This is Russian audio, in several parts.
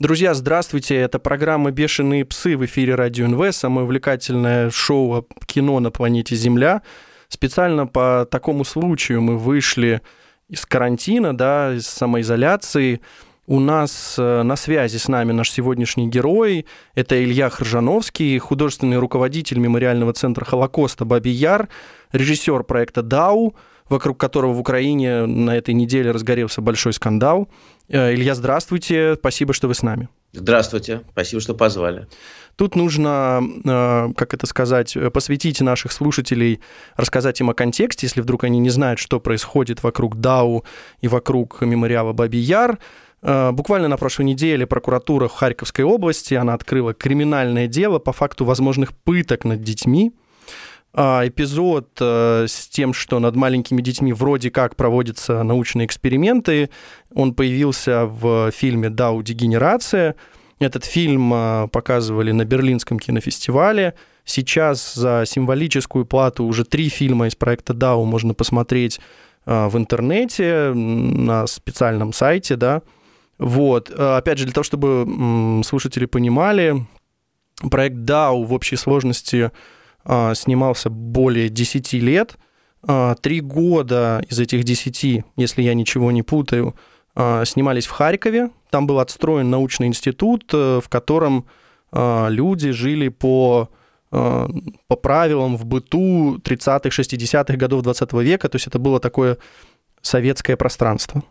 Друзья, здравствуйте. Это программа «Бешеные псы» в эфире Радио НВ, самое увлекательное шоу о кино на планете Земля. Специально по такому случаю мы вышли из карантина, да, из самоизоляции. У нас на связи с нами наш сегодняшний герой. Это Илья Хржановский, художественный руководитель мемориального центра Холокоста «Бабий Яр», режиссер проекта «Дау», вокруг которого в Украине на этой неделе разгорелся большой скандал. Илья, здравствуйте, спасибо, что вы с нами. Здравствуйте, спасибо, что позвали. Тут нужно, посвятить наших слушателей, рассказать им о контексте, если вдруг они не знают, что происходит вокруг Дау и вокруг мемориала «Бабий Яр». Буквально на прошлой неделе прокуратура в Харьковской области, она открыла криминальное дело по факту возможных пыток над детьми. Эпизод с тем, что над маленькими детьми вроде как проводятся научные эксперименты, он появился в фильме «Дау. Дегенерация». Этот фильм показывали на Берлинском кинофестивале. Сейчас за символическую плату уже 3 фильма из проекта «Дау» можно посмотреть в интернете, на специальном сайте, да. Вот. Опять же, для того, чтобы слушатели понимали, проект «Дау» в общей сложности снимался более 10 лет. 3 года из этих 10, если я ничего не путаю, снимались в Харькове. Там был отстроен научный институт, в котором люди жили по правилам в быту 30-х, 60-х годов 20 века. То есть это было такое советское пространство.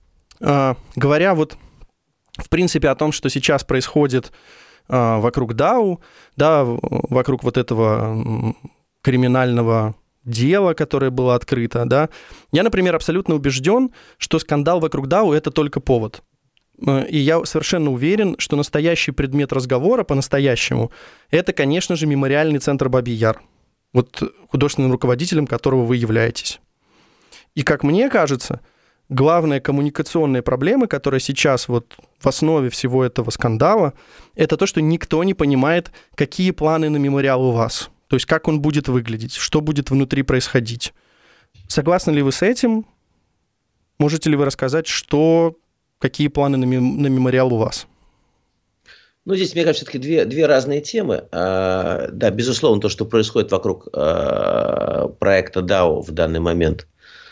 Говоря вот, в принципе, о том, что сейчас происходит вокруг Дау, да, вокруг вот этого криминального дела, которое было открыто, да, я, например, абсолютно убежден, что скандал вокруг Дау – это только повод. И я совершенно уверен, что настоящий предмет разговора по-настоящему – это, конечно же, мемориальный центр «Бабий Яр», вот художественным руководителем которого вы являетесь. И, как мне кажется, главная коммуникационная проблема, которая сейчас вот в основе всего этого скандала, это то, что никто не понимает, какие планы на мемориал у вас. То есть как он будет выглядеть, что будет внутри происходить. Согласны ли вы с этим? Можете ли вы рассказать, какие планы на мемориал у вас? Ну, здесь, мне кажется, все-таки две разные темы. Да, безусловно, то, что происходит вокруг проекта «Дау» в данный момент,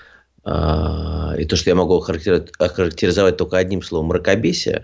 и то, что я могу охарактеризовать только одним словом – мракобесие,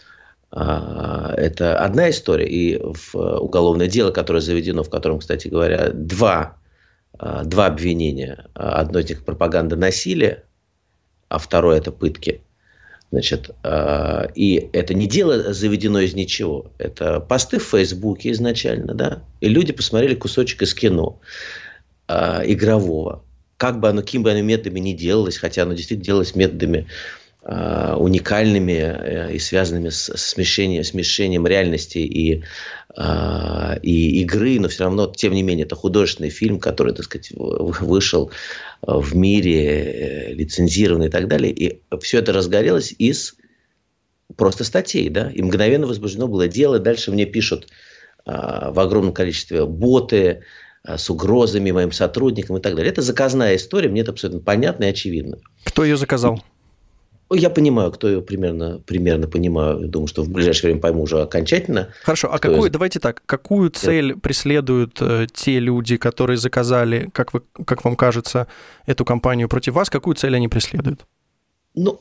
это одна история. И уголовное дело, которое заведено, в котором, кстати говоря, два обвинения. Одно из них – пропаганда насилия, а второе – это пытки. Значит, и это не дело заведено из ничего. Это посты в Фейсбуке изначально, да, и люди посмотрели кусочек из кино игрового. Каким бы оно методами ни делалось, хотя оно действительно делалось методами уникальными и связанными с смешением реальности и игры, но все равно, тем не менее, это художественный фильм, который, так сказать, вышел в мире, лицензированный и так далее. И все это разгорелось из просто статей, да, и мгновенно возбуждено было дело. Дальше мне пишут в огромном количестве боты с угрозами моим сотрудникам и так далее. Это заказная история, мне это абсолютно понятно и очевидно. Кто ее заказал? Я понимаю, кто ее примерно понимаю. Думаю, что в ближайшее время пойму уже окончательно. Хорошо, давайте так, какую цель преследуют те люди, которые заказали, как вам кажется, эту кампанию против вас? Какую цель они преследуют? Ну,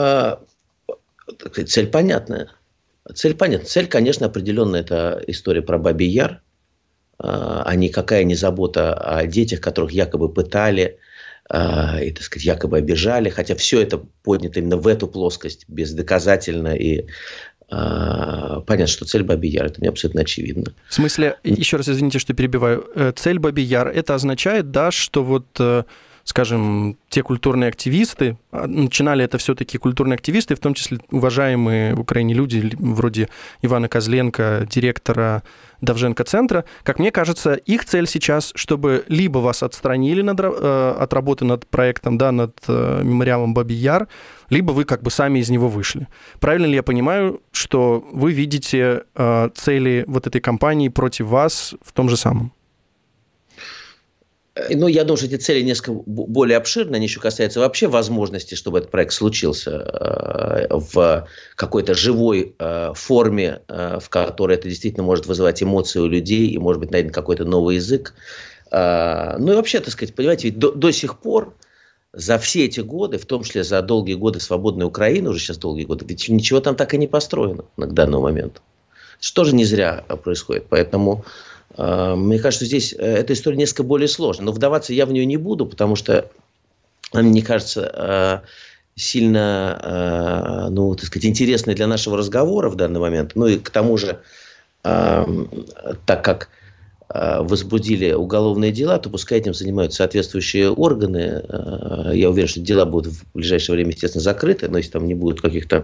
цель понятная. Цель, конечно, определенная. Это история про Бабий Яр, а никакая не забота о детях, которых якобы пытали, и, так сказать, якобы обижали, хотя все это поднято именно в эту плоскость, бездоказательно, и понятно, что цель Бабий Яр, это мне абсолютно очевидно. В смысле, еще раз извините, что перебиваю, цель Бабий Яр, это означает, да, что вот, скажем, те культурные активисты, начинали это все-таки культурные активисты, в том числе уважаемые в Украине люди, вроде Ивана Козленко, директора Довженко-центра, как мне кажется, их цель сейчас, чтобы либо вас отстранили от работы над проектом, да, над мемориалом Бабий Яр, либо вы как бы сами из него вышли. Правильно ли я понимаю, что вы видите цели вот этой кампании против вас в том же самом? Ну, я думаю, что эти цели несколько более обширны. Они еще касаются вообще возможности, чтобы этот проект случился в какой-то живой форме, в которой это действительно может вызывать эмоции у людей и, может быть, найден какой-то новый язык. Ну, и вообще, так сказать, понимаете, ведь до сих пор за все эти годы, в том числе за долгие годы свободной Украины, уже сейчас долгие годы, ведь ничего там так и не построено на данный момент. Что же не зря происходит. Поэтому мне кажется, здесь эта история несколько более сложная. Но вдаваться я в нее не буду, потому что она, мне кажется, сильно, ну, так сказать, интересная для нашего разговора в данный момент. Ну и к тому же, так как возбудили уголовные дела, то пускай этим занимаются соответствующие органы. Я уверен, что дела будут в ближайшее время, естественно, закрыты, но если там не будет каких-то,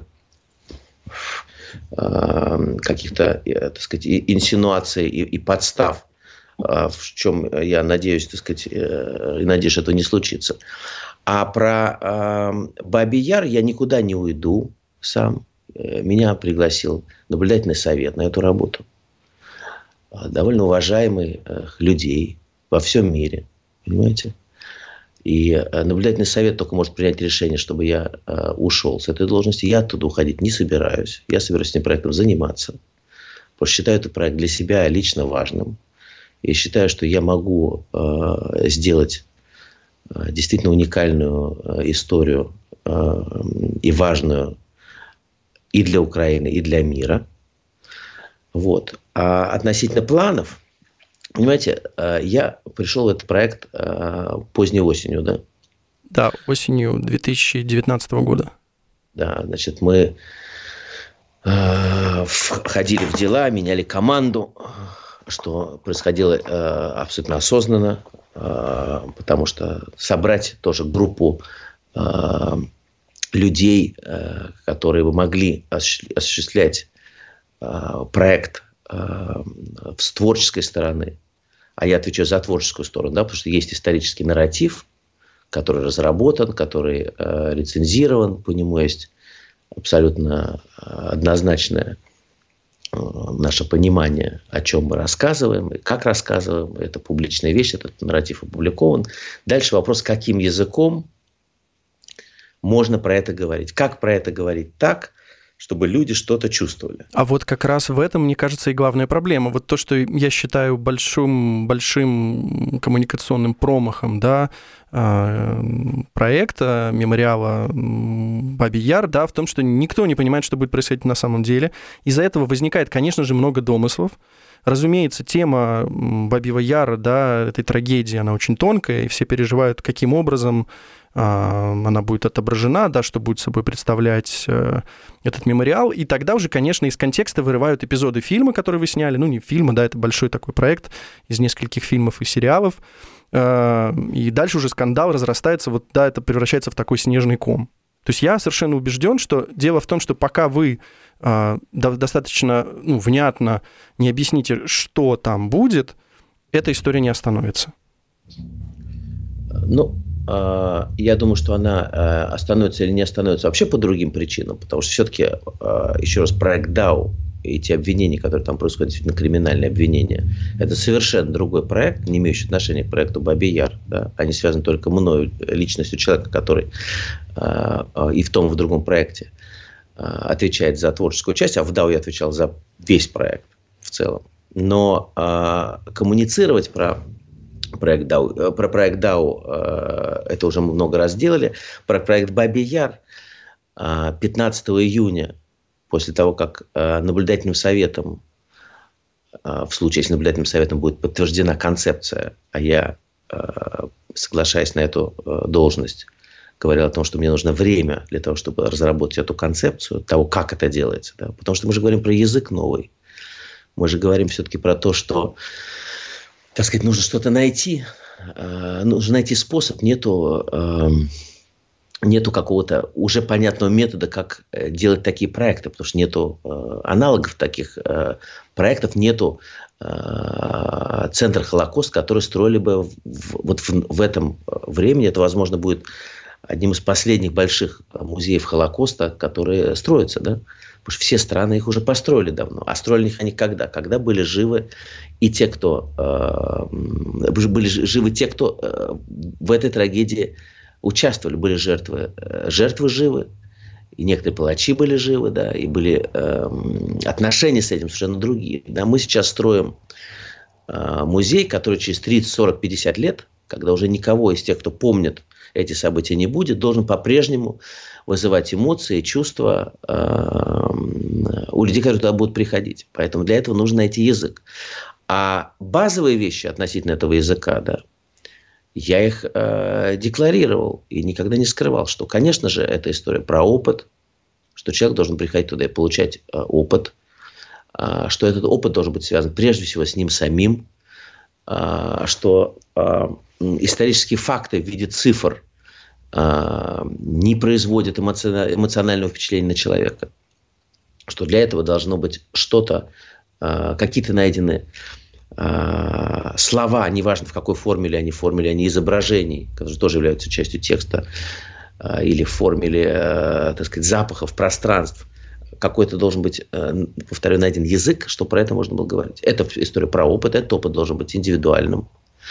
так сказать, инсинуаций и подстав, в чем я надеюсь, так сказать, и надеюсь, что этого не случится. А про Бабий Яр я никуда не уйду сам. Меня пригласил наблюдательный совет на эту работу. Довольно уважаемых людей во всем мире, понимаете? И наблюдательный совет только может принять решение, чтобы я ушел с этой должности. Я оттуда уходить не собираюсь. Я собираюсь этим проектом заниматься. Потому что считаю этот проект для себя лично важным. И считаю, что я могу сделать действительно уникальную историю и важную и для Украины, и для мира. Вот. А относительно планов, понимаете, я пришел в этот проект поздней осенью, да? Да, осенью 2019 года. Да, значит, мы входили в дела, меняли команду, что происходило абсолютно осознанно, потому что собрать тоже группу людей, которые бы могли осуществлять проект с творческой стороны, а я отвечаю за творческую сторону, да, потому что есть исторический нарратив, который разработан, который рецензирован, по нему есть абсолютно однозначное наше понимание, о чем мы рассказываем и как рассказываем. Это публичная вещь, этот нарратив опубликован. Дальше вопрос, каким языком можно про это говорить. Как про это говорить так, чтобы люди что-то чувствовали. А вот как раз в этом, мне кажется, и главная проблема. Вот то, что я считаю большим коммуникационным промахом, да, проекта, мемориала Бабий Яр, да, в том, что никто не понимает, что будет происходить на самом деле. Из-за этого возникает, конечно же, много домыслов. Разумеется, тема Бабьего Яра, да, этой трагедии, она очень тонкая, и все переживают, каким образом она будет отображена, да, что будет собой представлять этот мемориал. И тогда уже, конечно, из контекста вырывают эпизоды фильма, которые вы сняли. Ну, не фильма, да, это большой такой проект из нескольких фильмов и сериалов. И дальше уже скандал разрастается, вот, да, это превращается в такой снежный ком. То есть я совершенно убежден, что дело в том, что пока вы достаточно внятно не объясните, что там будет, эта история не остановится. Ну, я думаю, что она остановится или не остановится вообще по другим причинам, потому что все-таки, еще раз, проект DAO и те обвинения, которые там происходят, действительно криминальные обвинения, это совершенно другой проект, не имеющий отношения к проекту Бабий Яр. Да? Они связаны только мною, личностью человека, который и в том, и в другом проекте отвечает за творческую часть, а в DAO я отвечал за весь проект в целом. Но коммуницировать про проект DAO, это уже мы много раз делали. Про проект Бабий Яр 15 июня, после того, как наблюдательным советом, в случае, если наблюдательным советом будет подтверждена концепция, а я, соглашаясь на эту должность, говорил о том, что мне нужно время для того, чтобы разработать эту концепцию, того, как это делается. Да? Потому что мы же говорим про язык новый. Мы же говорим все-таки про то, что, так сказать, нужно что-то найти. Нужно найти способ. Нету какого-то уже понятного метода, как делать такие проекты, потому что нету аналогов таких проектов, нету центра Холокост, который строили бы вот в этом времени. Это, возможно, будет одним из последних больших музеев Холокоста, которые строятся, да? Потому что все страны их уже построили давно. А строили их они когда? Когда были живы и те, кто были живы те, кто в этой трагедии участвовали, были жертвы. Жертвы живы, и некоторые палачи были живы, да, и были отношения с этим совершенно другие. Да, мы сейчас строим музей, который через 30, 40, 50 лет, когда уже никого из тех, кто помнит эти события, не будет, должен по-прежнему вызывать эмоции, чувства у людей, которые туда будут приходить. Поэтому для этого нужно найти язык. А базовые вещи относительно этого языка, да, я их декларировал и никогда не скрывал, что, конечно же, это история про опыт, что человек должен приходить туда и получать опыт, что этот опыт должен быть связан прежде всего с ним самим, что исторические факты в виде цифр не производят эмоционального впечатления на человека, что для этого должно быть что-то, какие-то найдены слова, неважно в какой формуле они изображений, которые тоже являются частью текста, или в формуле, так сказать, запахов, пространств. Какой-то должен быть, повторю, найден язык, чтобы про это можно было говорить. Это история про опыт, этот опыт должен быть индивидуальным.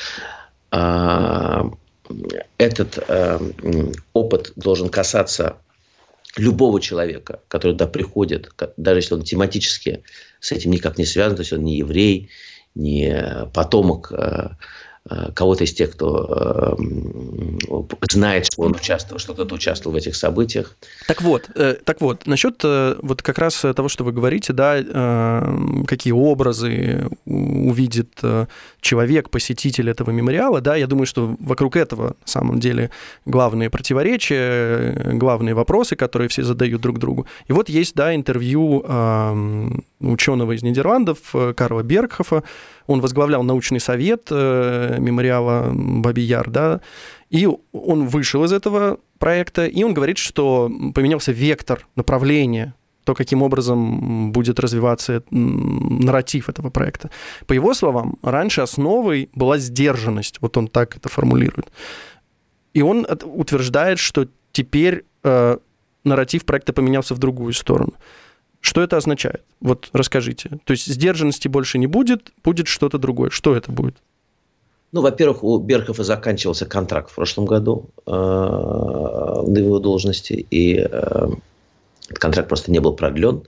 Этот опыт должен касаться любого человека, который туда приходит, даже если он тематически с этим никак не связан, то есть он не еврей, не потомок кого-то из тех, кто знает, что он участвовал, что кто-то участвовал в этих событиях. Так вот, насчет вот как раз того, что вы говорите, да, какие образы увидит человек, посетитель этого мемориала, да, я думаю, что вокруг этого, на самом деле, главные противоречия, главные вопросы, которые все задают друг другу. И вот есть, да, интервью ученого из Нидерландов Карла Бергхофа. Он возглавлял научный совет мемориала Баби-Яр, да, и он вышел из этого проекта, и он говорит, что поменялся вектор, направление, то, каким образом будет развиваться нарратив этого проекта. По его словам, раньше основой была сдержанность, вот он так это формулирует. И он утверждает, что теперь нарратив проекта поменялся в другую сторону. Что это означает? Вот расскажите. То есть сдержанности больше не будет, будет что-то другое. Что это будет? Ну, во-первых, у Бергхофа заканчивался контракт в прошлом году на его должности, и этот контракт просто не был продлен.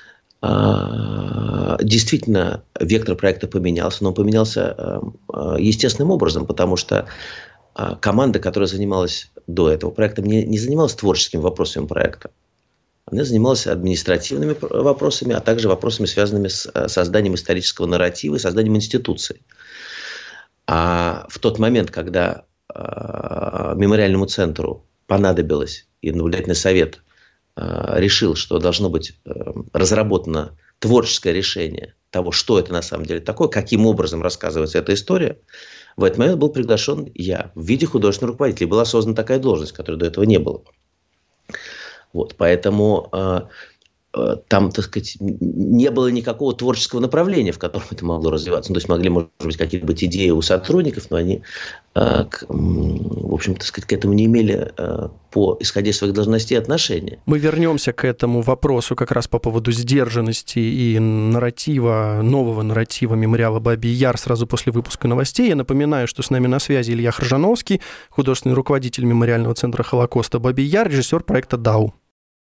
Действительно, вектор проекта поменялся, но он поменялся естественным образом, потому что команда, которая занималась до этого проекта, не занималась творческими вопросами проекта. Она занималась административными вопросами, а также вопросами, связанными с созданием исторического нарратива и созданием институций. А в тот момент, когда мемориальному центру понадобилось, и наблюдательный совет решил, что должно быть разработано творческое решение того, что это на самом деле такое, каким образом рассказывается эта история, в этот момент был приглашен я в виде художественного руководителя. И была создана такая должность, которой до этого не было. Вот, поэтому там, так сказать, не было никакого творческого направления, в котором это могло развиваться. Ну, то есть могли, может быть, какие-то быть идеи у сотрудников, но они, в общем, так сказать, к этому не имели, исходя из своих должностей, отношения. Мы вернемся к этому вопросу как раз по поводу сдержанности и нарратива, нового нарратива мемориала Баби-Яр сразу после выпуска новостей. Я напоминаю, что с нами на связи Илья Хржановский, художественный руководитель мемориального центра Холокоста Баби-Яр, режиссер проекта «Дау».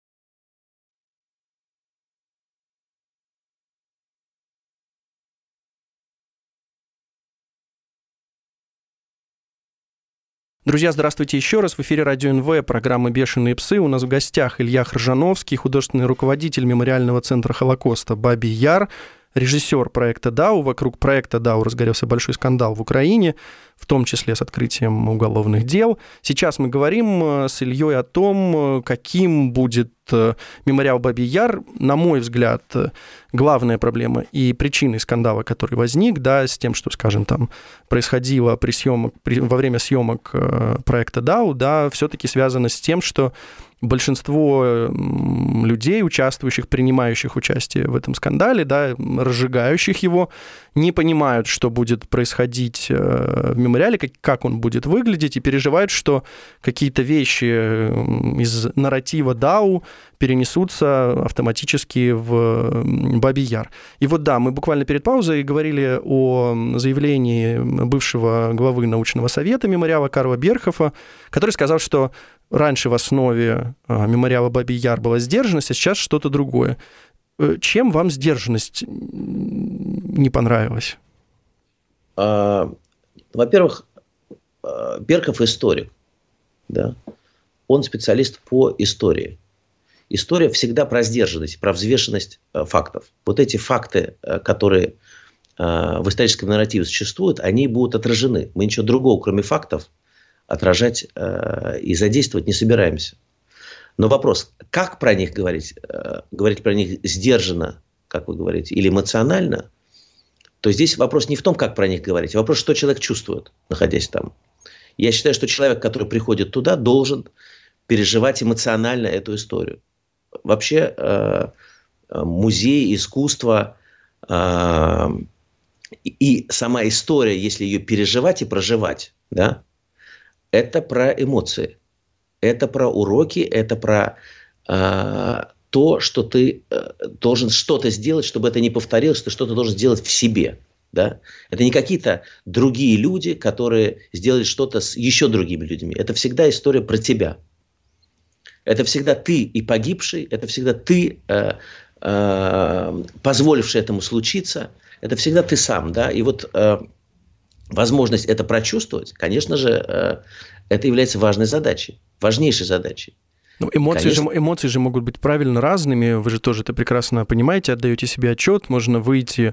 Друзья, здравствуйте еще раз. В эфире Радио НВ, программа «Бешеные псы». У нас в гостях Илья Хржановский, художественный руководитель мемориального центра Холокоста Баби-Яр, режиссер проекта «Дау». Вокруг проекта «Дау» разгорелся большой скандал в Украине, в том числе с открытием уголовных дел. Сейчас мы говорим с Ильей о том, каким будет мемориал Баби-Яр. На мой взгляд, главная проблема и причиной скандала, который возник, да, с тем, что, скажем, там происходило во время съемок проекта «Дау», да, все-таки связано с тем, что большинство людей, участвующих, принимающих участие в этом скандале, да, разжигающих его, не понимают, что будет происходить в мемориале, как он будет выглядеть, и переживают, что какие-то вещи из нарратива Дау перенесутся автоматически в Бабий Яр. И вот да, мы буквально перед паузой говорили о заявлении бывшего главы научного совета мемориала Карла Берхофа, который сказал, что раньше в основе мемориала Бабий Яр была сдержанность, а сейчас что-то другое. Чем вам сдержанность не понравилась? Во-первых, Берхоф историк. Да? Он специалист по истории. История всегда про сдержанность, про взвешенность фактов. Вот эти факты, которые в историческом нарративе существуют, они будут отражены. Мы ничего другого, кроме фактов, отражать и задействовать не собираемся. Но вопрос, как про них говорить? Говорить про них сдержанно, как вы говорите, или эмоционально? То здесь вопрос не в том, как про них говорить, а вопрос, что человек чувствует, находясь там. Я считаю, что человек, который приходит туда, должен переживать эмоционально эту историю. Вообще музей, искусство и сама история, если ее переживать и проживать, да, это про эмоции, это про уроки, это про то, что ты должен что-то сделать, чтобы это не повторилось, ты что-то должен сделать в себе. Да? Это не какие-то другие люди, которые сделали что-то с еще другими людьми. Это всегда история про тебя. Это всегда ты и погибший, это всегда ты, позволивший этому случиться, это всегда ты сам. Да? И вот возможность это прочувствовать, конечно же, это является важной задачей, важнейшей задачей. Ну, эмоции же могут быть правильно разными, вы же тоже это прекрасно понимаете, отдаете себе отчет, можно выйти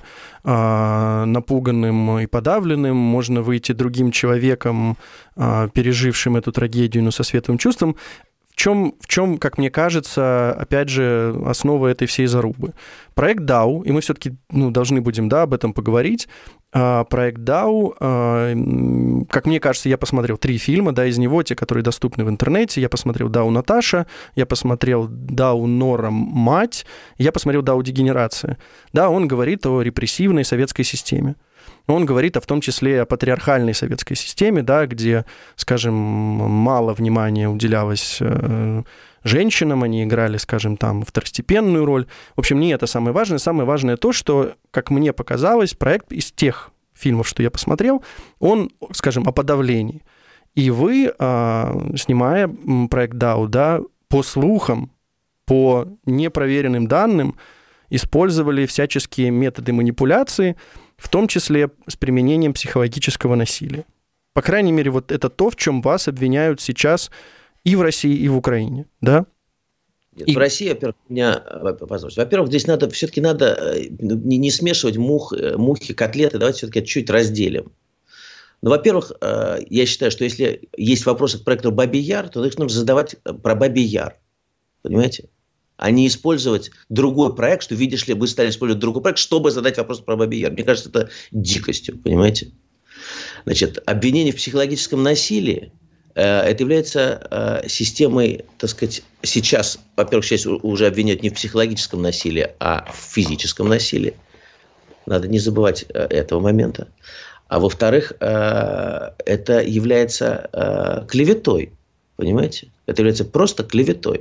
напуганным и подавленным, можно выйти другим человеком, пережившим эту трагедию, но со светлым чувством. В чем, как мне кажется, опять же, основа этой всей зарубы? Проект Дау, и мы все-таки должны будем об этом поговорить. Проект Дау, как мне кажется, я посмотрел 3 фильма, из него те, которые доступны в интернете. Я посмотрел Дау Наташа, я посмотрел Дау Нора Мать, я посмотрел Дау Дегенерация. Да, он говорит о репрессивной советской системе. Он говорит в том числе о патриархальной советской системе, да, где, скажем, мало внимания уделялось женщинам, они играли, скажем, там второстепенную роль. В общем, не это самое важное. Самое важное то, что, как мне показалось, проект из тех фильмов, что я посмотрел, он, скажем, о подавлении. И вы, снимая проект Дау, да, по слухам, по непроверенным данным, использовали всяческие методы манипуляции, в том числе с применением психологического насилия. По крайней мере, вот это то, в чем вас обвиняют сейчас и в России, и в Украине, да? Нет, в России, во-первых, здесь все-таки надо не смешивать мухи, котлеты, давайте все-таки это чуть разделим. Но, во-первых, я считаю, что если есть вопросы к проекту Бабий Яр, то их нужно задавать про Бабий Яр, понимаете? А не использовать другой проект, что, видишь ли, вы стали использовать другой проект, чтобы задать вопрос про Бабий Яр. Мне кажется, это дикостью, понимаете? Значит, обвинение в психологическом насилии это является системой, так сказать, сейчас, во-первых, сейчас уже обвиняют не в психологическом насилии, а в физическом насилии. Надо не забывать этого момента. А во-вторых, это является клеветой, понимаете? Это является просто клеветой.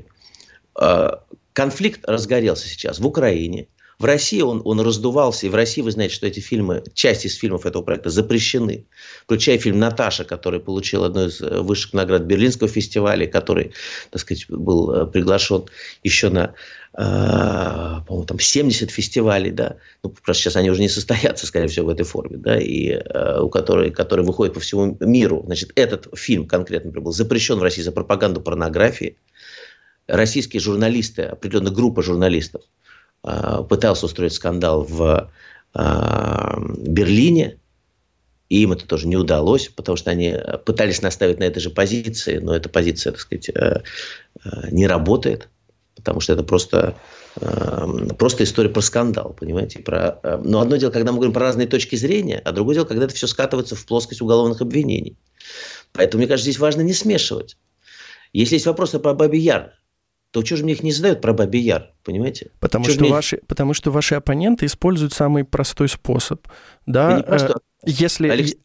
Конфликт разгорелся сейчас в Украине. В России он раздувался. И в России, вы знаете, что эти фильмы, часть из фильмов этого проекта запрещены. Включая фильм «Наташа», который получил одну из высших наград Берлинского фестиваля, который, так сказать, был приглашен еще на, по-моему, там 70 фестивалей. Да? Просто сейчас они уже не состоятся, скорее всего, в этой форме. Да? И которые выходят по всему миру. Значит, этот фильм конкретно был запрещен в России за пропаганду порнографии. Российские журналисты, определенная группа журналистов, пытался устроить скандал в Берлине, и им это тоже не удалось, потому что они пытались наставить на этой же позиции, но эта позиция, так сказать, не работает, потому что это просто история про скандал, понимаете? Но одно дело, когда мы говорим про разные точки зрения, а другое дело, когда это все скатывается в плоскость уголовных обвинений. Поэтому, мне кажется, здесь важно не смешивать. Если есть вопросы про Бабий Яр, то что же мне их не задают про Бабий Яр, понимаете? Потому что ваши оппоненты используют самый простой способ. Да? Если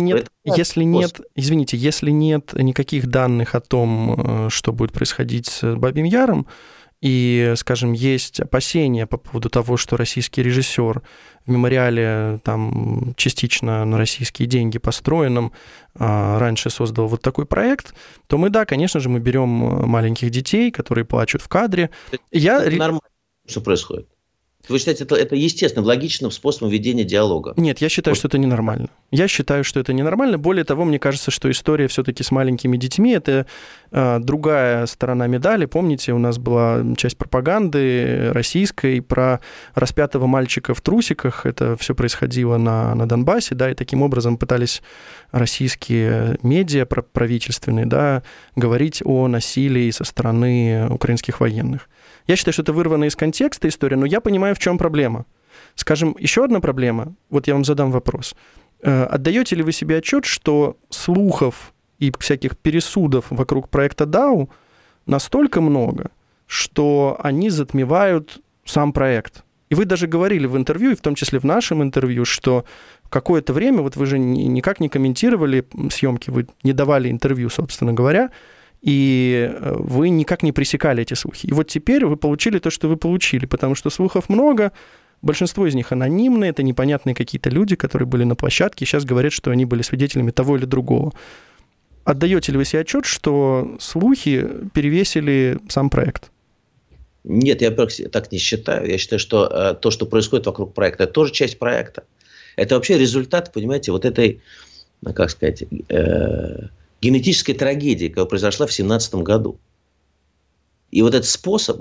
нет никаких данных о том, что будет происходить с Бабьим Яром, и, скажем, есть опасения по поводу того, что российский режиссер в мемориале там частично на российские деньги построенном раньше создал вот такой проект, то мы, да, конечно же, мы берем маленьких детей, которые плачут в кадре. Это нормально, что происходит. Вы считаете, это естественным, логичным способом ведения диалога? Нет, я считаю, что это ненормально. Я считаю, что это ненормально. Более того, мне кажется, что история все-таки с маленькими детьми – это другая сторона медали. Помните, у нас была часть пропаганды российской про распятого мальчика в трусиках. Это все происходило на Донбассе, да, и таким образом пытались российские медиа правительственные, да, говорить о насилии со стороны украинских военных. Я считаю, что это вырвано из контекста история, но я понимаю, в чем проблема. Скажем, еще одна проблема, вот я вам задам вопрос. Отдаете ли вы себе отчет, что слухов и всяких пересудов вокруг проекта DAO настолько много, что они затмевают сам проект? И вы даже говорили в интервью, и в том числе в нашем интервью, что какое-то время, вот вы же никак не комментировали съемки, вы не давали интервью, собственно говоря, и вы никак не пресекали эти слухи. И вот теперь вы получили то, что вы получили, потому что слухов много, большинство из них анонимные, это непонятные какие-то люди, которые были на площадке, и сейчас говорят, что они были свидетелями того или другого. Отдаете ли вы себе отчет, что слухи перевесили сам проект? Нет, я так не считаю. Я считаю, что то, что происходит вокруг проекта, это тоже часть проекта. Это вообще результат, понимаете, вот этой, как сказать, генетической трагедии, которая произошла в 2017 году. И вот этот способ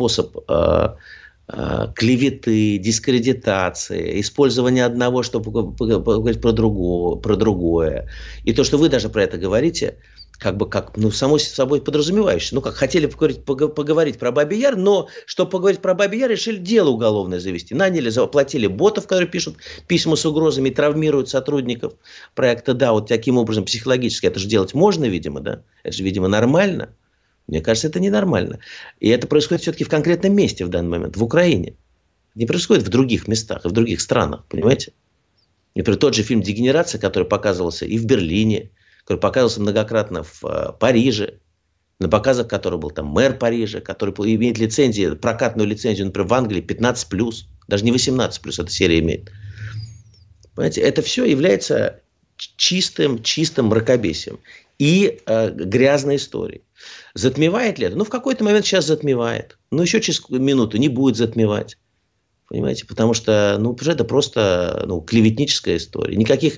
клеветы, дискредитации, использования одного, чтобы поговорить про другое. И то, что вы даже про это говорите, само собой подразумевающееся. Как хотели поговорить про Бабий Яр, но чтобы поговорить про Бабий Яр, решили дело уголовное завести. Наняли, заплатили ботов, которые пишут письма с угрозами и травмируют сотрудников проекта. Да, вот таким образом психологически это же делать можно, видимо, да? Это же, видимо, нормально. Мне кажется, это ненормально. И это происходит все-таки в конкретном месте в данный момент, в Украине. Не происходит в других местах и в других странах, понимаете? Например, тот же фильм «Дегенерация», который показывался и в Берлине, который показывался многократно в Париже, на показах которого был там мэр Парижа, который имеет лицензию, прокатную лицензию, например, в Англии 15+, даже не 18+, эта серия имеет. Понимаете, это все является чистым мракобесием и грязной историей. Затмевает ли это? В какой-то момент сейчас затмевает. Но еще через минуту не будет затмевать. Понимаете? Потому что это просто клеветническая история. Никаких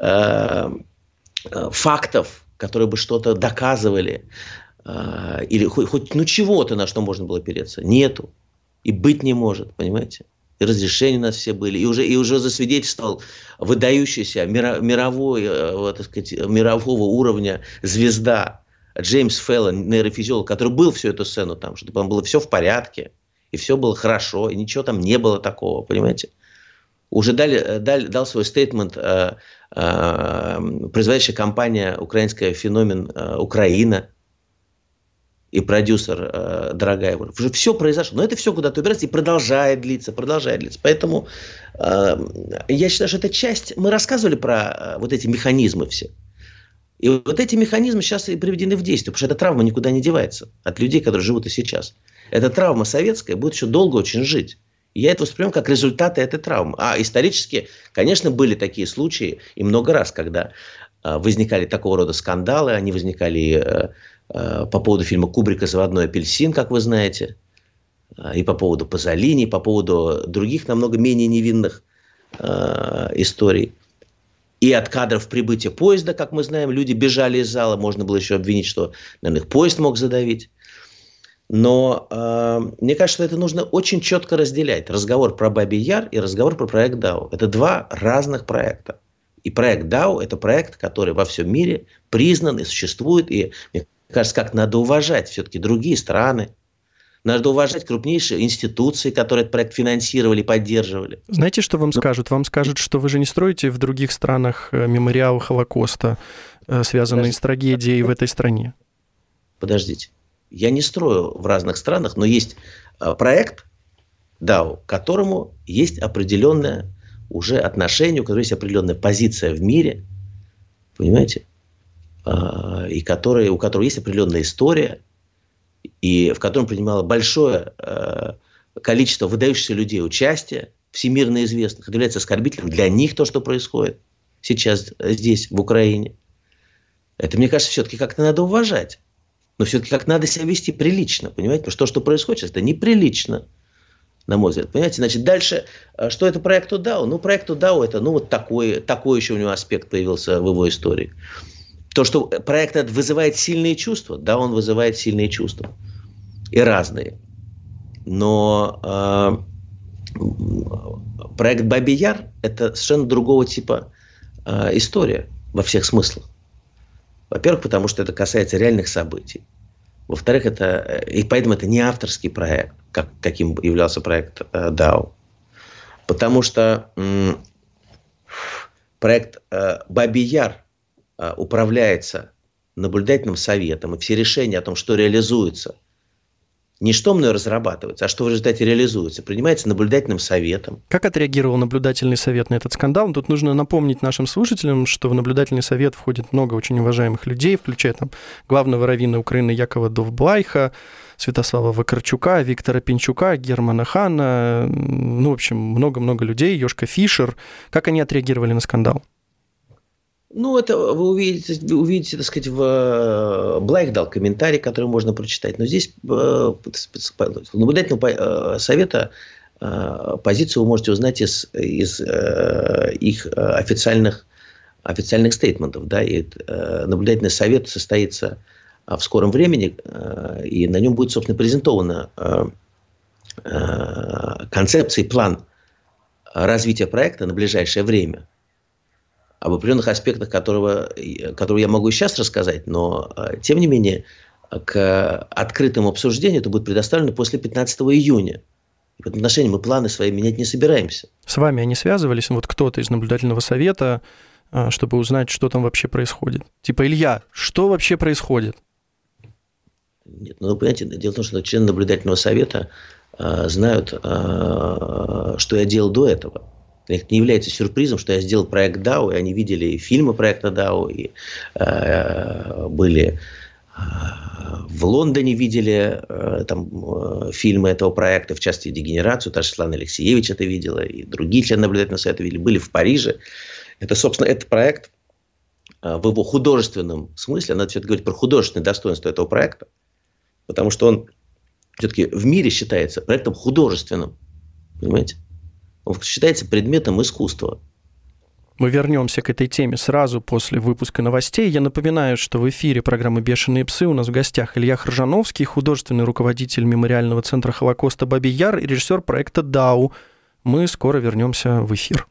фактов, которые бы что-то доказывали, или хоть чего-то, на что можно было опереться, нету. И быть не может, понимаете? И разрешения у нас все были. И уже засвидетельствовал выдающийся мирового уровня звезда Джеймс Феллон, нейрофизиолог, который был всю эту сцену там, чтобы там было все в порядке, и все было хорошо, и ничего там не было такого, понимаете? Уже дал свой стейтмент производящая компания украинская «Феномен Украина» и продюсер дорогая. Уже все произошло. Но это все куда-то убирается и продолжает длиться. Поэтому я считаю, что это часть... Мы рассказывали про вот эти механизмы все. И вот эти механизмы сейчас и приведены в действие, потому что эта травма никуда не девается от людей, которые живут и сейчас. Эта травма советская будет еще долго очень жить. И я это воспринимаю как результаты этой травмы. Исторически, конечно, были такие случаи, и много раз, когда возникали такого рода скандалы, они возникали по поводу фильма Кубрика «Заводной апельсин», как вы знаете, и по поводу Пазолини, и по поводу других намного менее невинных историй. И от кадров прибытия поезда, как мы знаем, люди бежали из зала. Можно было еще обвинить, что, наверное, их поезд мог задавить. Но мне кажется, что это нужно очень четко разделять. Разговор про Бабий Яр и разговор про проект DAO. Это два разных проекта. И проект DAO – это проект, который во всем мире признан и существует. И мне кажется, как надо уважать все-таки другие страны. Надо уважать крупнейшие институции, которые этот проект финансировали, поддерживали. Знаете, что вам скажут? Вам скажут, что вы же не строите в других странах мемориал Холокоста, связанный с трагедией в этой стране. Подождите. я не строю в разных странах, но есть проект DAO, к которому есть определенное уже отношение, у которого есть определенная позиция в мире, понимаете, и у которого есть определенная история, и в котором принимало большое количество выдающихся людей участие, всемирно известных. Это является оскорбительным для них то, что происходит сейчас здесь, в Украине. Это, мне кажется, все-таки как-то надо уважать. Но все-таки как надо себя вести прилично, понимаете? Потому что то, что происходит сейчас, это неприлично, на мой взгляд. Понимаете? Значит, дальше, что это проекту DAO? Ну, проекту DAO это, вот такой еще у него аспект появился в его истории. То, что проект этот вызывает сильные чувства, да, он вызывает сильные чувства. И разные. Но проект Бабий Яр – это совершенно другого типа история во всех смыслах. Во-первых, потому что это касается реальных событий. Во-вторых, и поэтому это не авторский проект, каким являлся проект DAO. Потому что проект Бабий Яр управляется наблюдательным советом, и все решения о том, что реализуется, не что мной разрабатывается, а что в результате реализуется, принимается наблюдательным советом. Как отреагировал наблюдательный совет на этот скандал? Тут нужно напомнить нашим слушателям, что в наблюдательный совет входит много очень уважаемых людей, включая там главного раввина Украины Якова Довблайха, Святослава Вакарчука, Виктора Пинчука, Германа Хана, в общем, много-много людей, Йошка Фишер. Как они отреагировали на скандал? Это вы увидите, так сказать, Блайх дал комментарий, который можно прочитать. Но здесь наблюдательного совета позицию вы можете узнать из их официальных стейтментов. Да? И наблюдательный совет состоится в скором времени, и на нем будет, собственно, презентована концепция и план развития проекта на ближайшее время. Об определенных аспектах, которые я могу и сейчас рассказать, но, тем не менее, к открытому обсуждению это будет предоставлено после 15 июня. И в этом отношении мы планы свои менять не собираемся. С вами они связывались, кто-то из наблюдательного совета, чтобы узнать, что там вообще происходит? Типа, Илья, что вообще происходит? Нет, понимаете, дело в том, что члены наблюдательного совета знают, что я делал до этого. Это не является сюрпризом, что я сделал проект DAO, и они видели и фильмы проекта DAO, и были в Лондоне, видели фильмы этого проекта, в частности, «Дегенерацию», та же Светлана Алексеевич это видела, и другие члены наблюдательного совета видели, были в Париже. Это, собственно, этот проект в его художественном смысле, надо все-таки говорить про художественное достоинство этого проекта, потому что он все-таки в мире считается проектом художественным, понимаете? Он считается предметом искусства. Мы вернемся к этой теме сразу после выпуска новостей. Я напоминаю, что в эфире программы «Бешеные псы» у нас в гостях Илья Хржановский, художественный руководитель мемориального центра Холокоста Бабий Яр и режиссер проекта DAO. Мы скоро вернемся в эфир.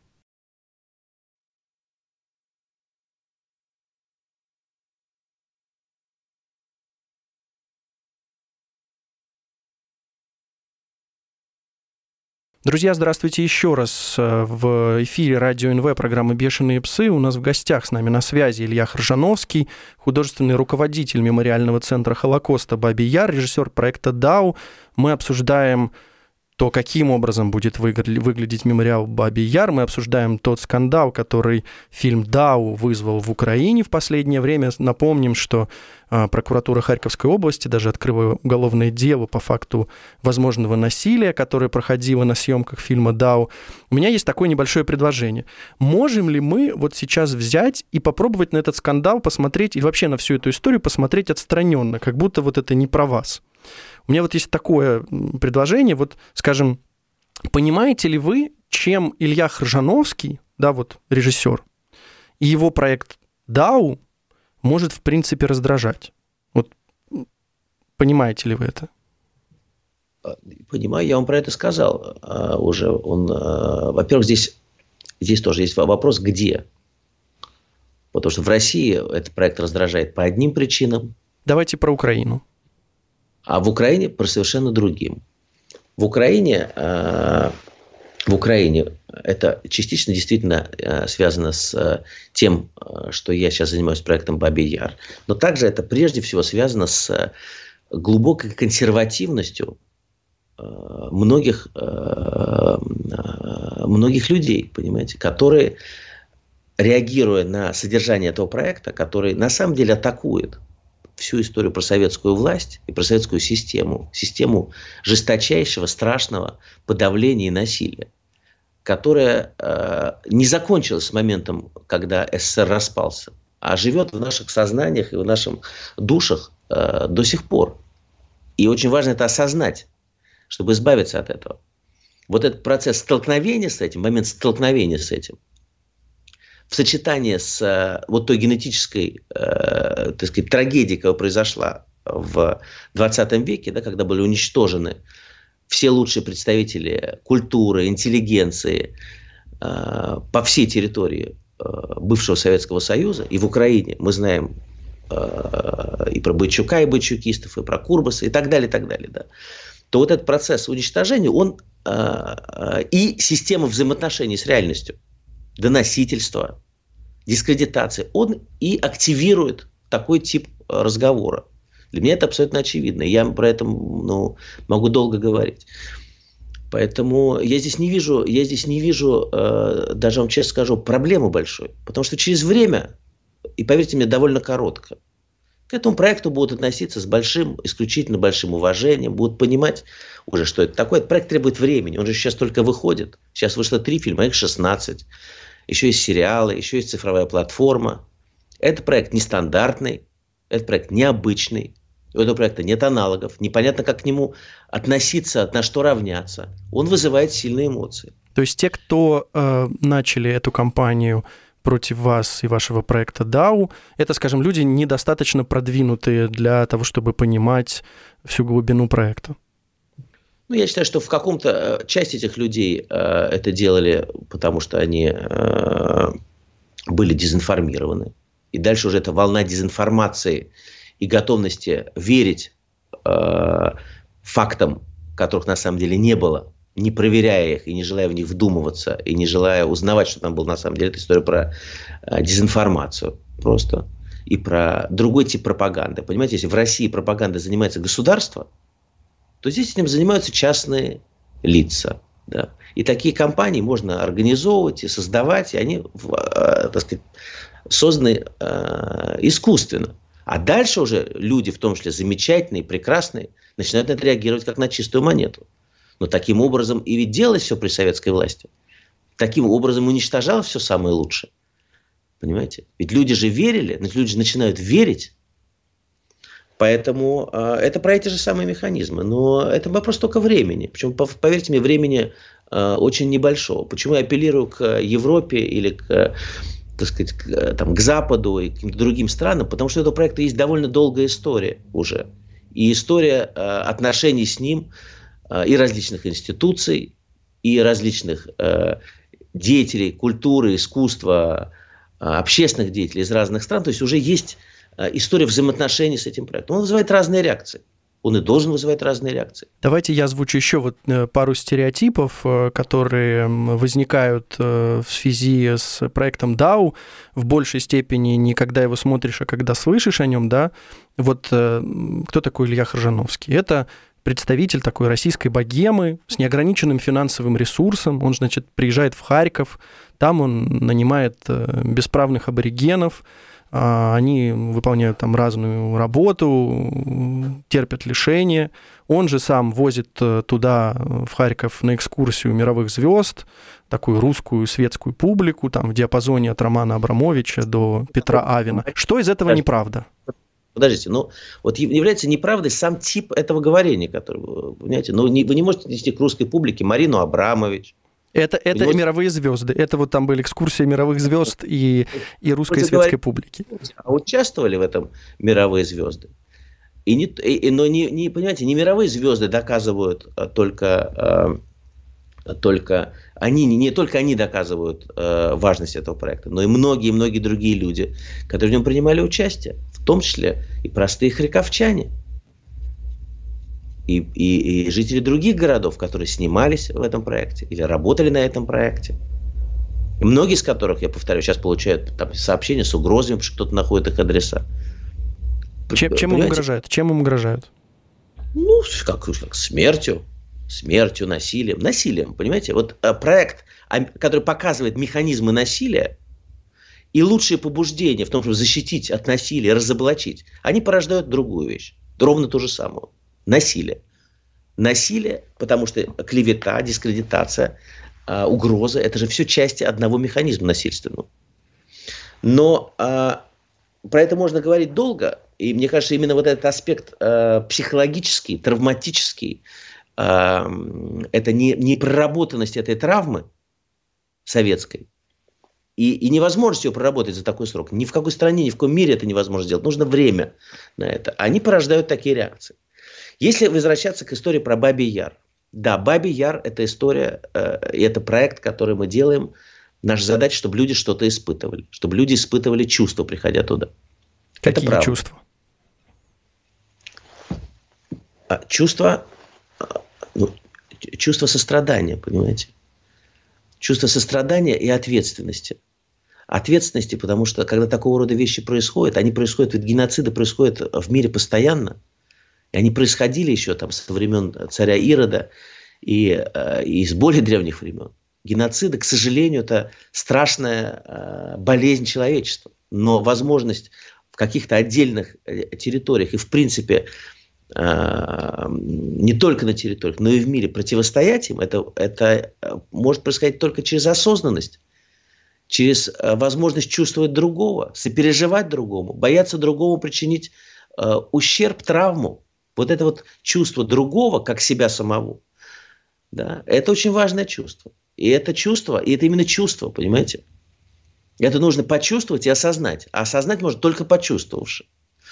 Друзья, здравствуйте еще раз. В эфире Радио НВ программы «Бешеные псы». У нас в гостях с нами на связи Илья Хржановский, художественный руководитель мемориального центра Холокоста Бабий Яр, режиссер проекта DAO. Мы обсуждаем то, каким образом будет выглядеть мемориал Бабий Яр. Мы обсуждаем тот скандал, который фильм DAO вызвал в Украине в последнее время. Напомним, что прокуратура Харьковской области даже открыла уголовное дело по факту возможного насилия, которое проходило на съемках фильма DAO. У меня есть такое небольшое предложение. Можем ли мы сейчас взять и попробовать на этот скандал посмотреть, и вообще на всю эту историю посмотреть отстраненно, как будто это не про вас? У меня есть такое предложение, скажем, понимаете ли вы, чем Илья Хржановский, режиссер, и его проект DAO может, в принципе, раздражать? Понимаете ли вы это? Понимаю, я вам про это сказал уже. Во-первых, здесь тоже есть вопрос, где. Потому что в России этот проект раздражает по одним причинам. Давайте про Украину. А в Украине по совершенно другим. В Украине это частично действительно связано с тем, что я сейчас занимаюсь проектом Бабий Яр. Но также это прежде всего связано с глубокой консервативностью многих людей, понимаете, которые, реагируя на содержание этого проекта, который на самом деле атакует всю историю про советскую власть и про советскую систему жесточайшего, страшного подавления и насилия, которая не закончилась с моментом, когда СССР распался, а живет в наших сознаниях и в наших душах до сих пор. И очень важно это осознать, чтобы избавиться от этого. Вот этот процесс столкновения с этим, момент столкновения с этим, в сочетании с вот той генетической, так сказать, трагедией, которая произошла в 20 веке, да, когда были уничтожены все лучшие представители культуры, интеллигенции по всей территории бывшего Советского Союза, и в Украине мы знаем и про Бойчука, и бойчукистов, и про Курбаса, и так далее, да, то вот этот процесс уничтожения, он и система взаимоотношений с реальностью, доносительства, дискредитации, он и активирует такой тип разговора. Для меня это абсолютно очевидно. Я про это могу долго говорить. Поэтому я здесь не вижу, даже вам честно скажу, проблемы большой. Потому что через время, и поверьте мне, довольно коротко, к этому проекту будут относиться с исключительно большим уважением, будут понимать уже, что это такое. Этот проект требует времени, он же сейчас только выходит. Сейчас вышло 3 фильма, их 16. Еще есть сериалы, еще есть цифровая платформа. Это проект нестандартный, это проект необычный. У этого проекта нет аналогов. Непонятно, как к нему относиться, на что равняться. Он вызывает сильные эмоции. То есть те, кто начали эту кампанию против вас и вашего проекта DAO, это, скажем, люди недостаточно продвинутые для того, чтобы понимать всю глубину проекта. Я считаю, что в каком-то часть этих людей это делали, потому что они были дезинформированы. И дальше уже эта волна дезинформации и готовности верить фактам, которых на самом деле не было, не проверяя их и не желая в них вдумываться, и не желая узнавать, что там было на самом деле. Это история про дезинформацию просто. И про другой тип пропаганды. Понимаете, если в России пропагандой занимается государство, то здесь этим занимаются частные лица. Да. И такие компании можно организовывать и создавать, и они, так сказать, созданы искусственно. А дальше уже люди, в том числе замечательные, прекрасные, начинают на это реагировать как на чистую монету. Но таким образом и ведь делалось все при советской власти. Таким образом уничтожалось все самое лучшее. Понимаете? Ведь люди же верили, люди же начинают верить. Поэтому это про эти же самые механизмы. Но это вопрос только времени. Причем, поверьте мне, времени очень небольшого. Почему я апеллирую к Европе или к Западу и к каким-то другим странам? Потому что у этого проекта есть довольно долгая история уже. И история отношений с ним и различных институций, и различных деятелей культуры, искусства, общественных деятелей из разных стран. То есть уже есть история взаимоотношений с этим проектом. Он вызывает разные реакции. Он и должен вызывать разные реакции. Давайте я озвучу еще пару стереотипов, которые возникают в связи с проектом DAO в большей степени не когда его смотришь, а когда слышишь о нем, да. Кто такой Илья Хржановский? Это представитель такой российской богемы с неограниченным финансовым ресурсом. Он, значит, приезжает в Харьков, там он нанимает бесправных аборигенов, они выполняют там разную работу, терпят лишения. Он же сам возит туда, в Харьков, на экскурсию мировых звезд, такую русскую светскую публику, там в диапазоне от Романа Абрамовича до Петра Авина. Что из этого неправда? Подождите, является неправдой сам тип этого говорения, который, понимаете, вы не можете нести к русской публике Марину Абрамович. Это мировые звезды. Это там были экскурсии мировых звезд и русской светской публики. А участвовали в этом мировые звезды. Понимаете, не мировые звезды доказывают только они, не только они доказывают важность этого проекта, но и многие другие люди, которые в нем принимали участие, в том числе и простые харьковчане. И жители других городов, которые снимались в этом проекте или работали на этом проекте. И многие из которых, я повторю, сейчас получают сообщения с угрозами, потому что кто-то находит их адреса. Чем им угрожают? Ну, как смертью, насилием, понимаете? Вот проект, который показывает механизмы насилия и лучшие побуждения в том, чтобы защитить от насилия, разоблачить, они порождают другую вещь, ровно ту же самую. Насилие. Насилие, потому что клевета, дискредитация, угроза – это же все части одного механизма насильственного. Но про это можно говорить долго, и мне кажется, именно вот этот аспект психологический, травматический, это не проработанность этой травмы советской, и невозможность ее проработать за такой срок. Ни в какой стране, ни в каком мире это невозможно сделать. Нужно время на это. Они порождают такие реакции. Если возвращаться к истории про Бабий Яр. Да, Бабий Яр – это история, и это проект, который мы делаем. Наша задача, чтобы люди что-то испытывали. Чтобы люди испытывали чувства, приходя туда. Какие чувства? Чувство сострадания, понимаете? Чувство сострадания и ответственности. Ответственности, потому что, когда такого рода вещи происходят, они происходят, ведь геноциды происходят в мире постоянно. И они происходили еще там со времен царя Ирода и из более древних времен. Геноциды, к сожалению, это страшная болезнь человечества. Но возможность в каких-то отдельных территориях и, в принципе, не только на территориях, но и в мире противостоять им, это может происходить только через осознанность, через возможность чувствовать другого, сопереживать другому, бояться другому причинить ущерб, травму. Вот это вот чувство другого, как себя самого, да, это очень важное чувство. И это чувство, и это именно чувство, понимаете? Это нужно почувствовать и осознать. А осознать можно только почувствовавши.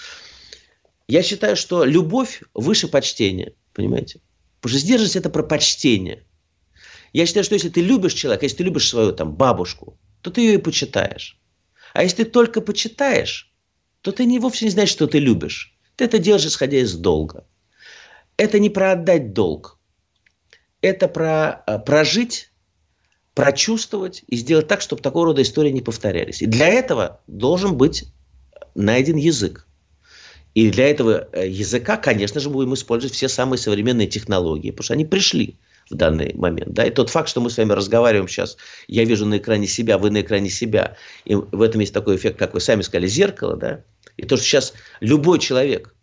Я считаю, что любовь выше почтения, понимаете? Потому что сдержанность – это про почтение. Я считаю, что если ты любишь человека, если ты любишь свою там бабушку, то ты ее и почитаешь. А если ты только почитаешь, то ты вовсе не знаешь, что ты любишь. Ты это делаешь, исходя из долга. Это не про отдать долг. Это про прожить, прочувствовать и сделать так, чтобы такого рода истории не повторялись. И для этого должен быть найден язык. И для этого языка, конечно же, будем использовать все самые современные технологии, потому что они пришли в данный момент. Да? И тот факт, что мы с вами разговариваем сейчас, я вижу на экране себя, вы на экране себя, и в этом есть такой эффект, как вы сами сказали, зеркало, да? И то, что сейчас любой человек,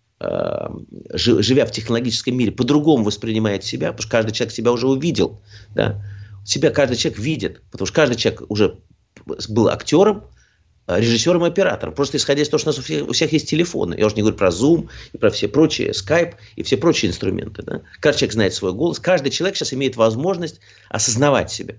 живя в технологическом мире, по-другому воспринимает себя, потому что каждый человек себя уже увидел, да? Себя каждый человек видит, потому что каждый человек уже был актером, режиссером и оператором. Просто исходя из того, что у всех есть телефоны. Я уже не говорю про Zoom и про все прочие, Skype и все прочие инструменты. Да? Каждый человек знает свой голос. Каждый человек сейчас имеет возможность осознавать себя.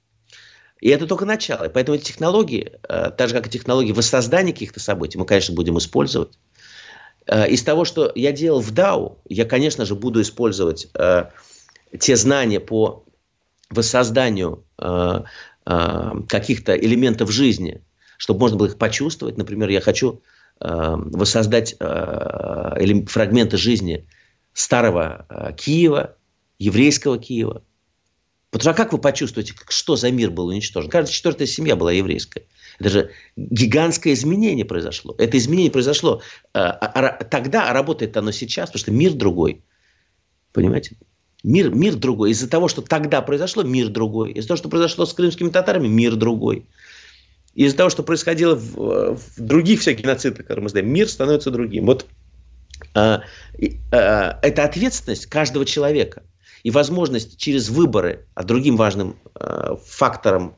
И это только начало. И поэтому эти технологии, так же как и технологии воссоздания каких-то событий, мы, конечно, будем использовать. Из того, что я делал в DAO, я, конечно же, буду использовать те знания по воссозданию каких-то элементов жизни, чтобы можно было их почувствовать. Например, я хочу воссоздать фрагменты жизни старого Киева, еврейского Киева. Потому что как вы почувствуете, что за мир был уничтожен? Каждая четвертая семья была еврейская. Это же гигантское изменение произошло. Это изменение произошло тогда, а работает оно сейчас, потому что мир другой. Понимаете? Мир другой. Из-за того, что тогда произошло, мир другой. Из-за того, что произошло с крымскими татарами, мир другой. Из-за того, что происходило в других всяких геноцидах, которые мы знаем, мир становится другим. Вот это ответственность каждого человека. И возможность через выборы, а другим важным фактором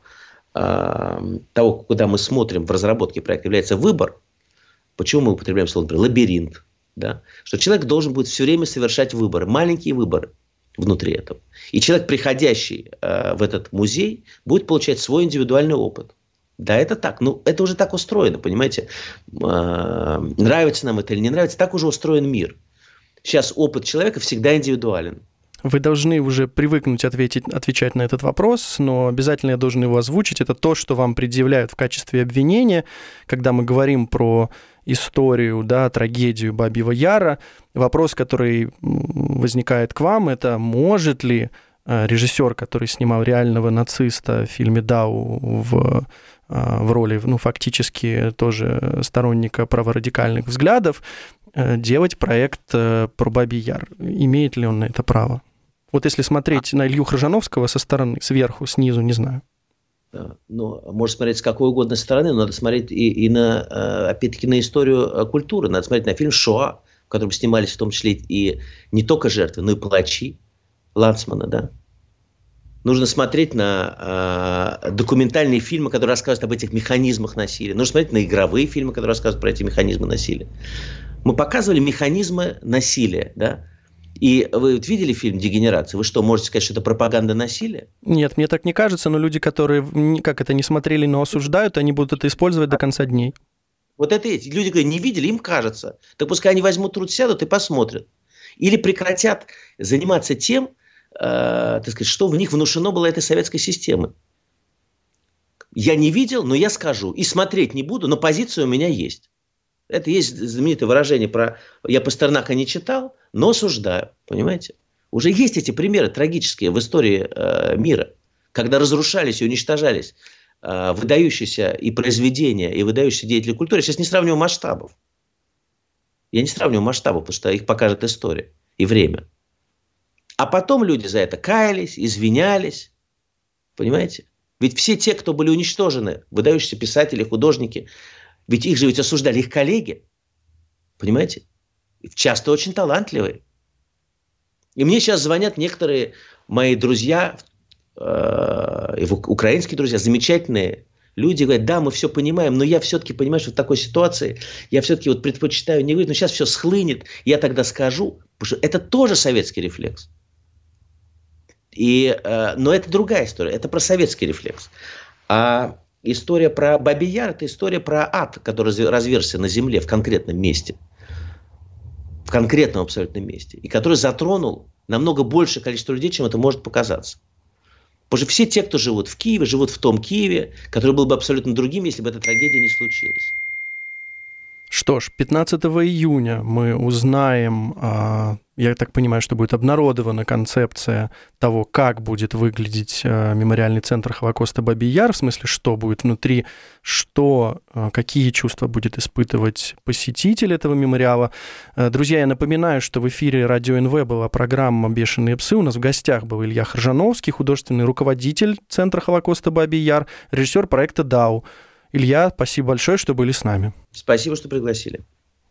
того, куда мы смотрим в разработке проекта, является выбор. Почему мы употребляем слово, например, лабиринт? Да? Что человек должен будет все время совершать выборы, маленькие выборы внутри этого. И человек, приходящий в этот музей, будет получать свой индивидуальный опыт. Да, это так. Ну, это уже так устроено, понимаете. Нравится нам это или не нравится, так уже устроен мир. Сейчас опыт человека всегда индивидуален. Вы должны уже привыкнуть отвечать на этот вопрос, но обязательно я должен его озвучить. Это то, что вам предъявляют в качестве обвинения, когда мы говорим про историю, да, трагедию Бабьего Яра. Вопрос, который возникает к вам, это может ли режиссер, который снимал реального нациста в фильме «Дау» в роли, фактически тоже сторонника праворадикальных взглядов, делать проект про Бабий Яр? Имеет ли он на это право? Вот если смотреть на Илью Хржановского со стороны, сверху, снизу, не знаю. Ну, можно смотреть с какой угодно стороны, но надо смотреть и на, опять-таки, на историю культуры. Надо смотреть на фильм «Шоа», в котором снимались в том числе и не только жертвы, но и палачи Ланцмана, да. Нужно смотреть на документальные фильмы, которые рассказывают об этих механизмах насилия. Нужно смотреть на игровые фильмы, которые рассказывают про эти механизмы насилия. Мы показывали механизмы насилия, да. И вы вот видели фильм «Дегенерация»? Вы что, можете сказать, что это пропаганда насилия? Нет, мне так не кажется, но люди, которые никак это не смотрели, но осуждают, они будут это использовать до конца дней. Вот это эти люди, которые не видели, им кажется. Так пускай они возьмут труд, сядут и посмотрят. Или прекратят заниматься тем, так сказать, что в них внушено было этой советской системой. Я не видел, но я скажу. И смотреть не буду, но позиция у меня есть. Это есть знаменитое выражение про «я Пастернака не читал, но осуждаю». Понимаете? Уже есть эти примеры трагические в истории мира, когда разрушались и уничтожались выдающиеся и произведения, и выдающиеся деятели культуры. Я сейчас не сравниваю масштабов. Я не сравниваю масштабов, потому что их покажет история и время. А потом люди за это каялись, извинялись. Понимаете? Ведь все те, кто были уничтожены, выдающиеся писатели, художники, ведь их же осуждали их коллеги. Понимаете? Часто очень талантливые. И мне сейчас звонят некоторые мои друзья, украинские друзья, замечательные люди, говорят, да, мы все понимаем, но я все-таки, понимаешь, в такой ситуации, я все-таки вот предпочитаю не говорить, но сейчас все схлынет, я тогда скажу, потому что это тоже советский рефлекс. Но это другая история, это про советский рефлекс. А история про Бабий Яр – это история про ад, который разверзся на земле в конкретном месте. В конкретном абсолютно месте. И который затронул намного большее количество людей, чем это может показаться. Потому что все те, кто живут в Киеве, живут в том Киеве, который был бы абсолютно другим, если бы эта трагедия не случилась. Что ж, 15 июня мы узнаем, я так понимаю, что будет обнародована концепция того, как будет выглядеть мемориальный центр Холокоста Бабий Яр, в смысле, что будет внутри, какие чувства будет испытывать посетитель этого мемориала. Друзья, я напоминаю, что в эфире Радио НВ была программа «Бешеные псы». У нас в гостях был Илья Хржановский, художественный руководитель Центра Холокоста Бабий Яр, режиссер проекта «Дау». Илья, спасибо большое, что были с нами. Спасибо, что пригласили.